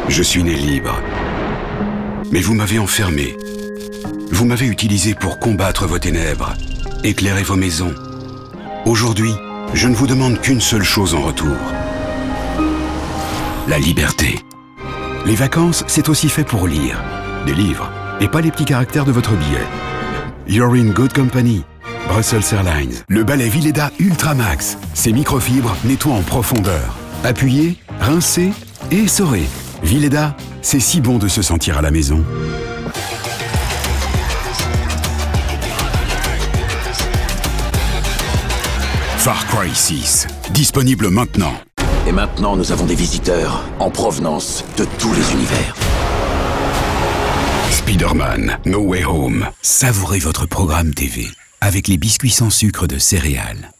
Je suis né libre. Mais vous m'avez enfermé. Vous m'avez utilisé pour combattre vos ténèbres, éclairer vos maisons. Aujourd'hui, je ne vous demande qu'une seule chose en retour. La liberté. Les vacances, c'est aussi fait pour lire. Des livres, et pas les petits caractères de votre billet. You're in good company. Brussels Airlines. Le balai Vileda Ultra Max. Ses microfibres nettoient en profondeur. Appuyez, rincez et essorez. Vileda, c'est si bon de se sentir à la maison. Far Cry 6. Disponible maintenant. Et maintenant, nous avons des visiteurs en provenance de tous les univers. Spider-Man, No Way Home. Savourez votre programme TV avec les biscuits sans sucre de céréales.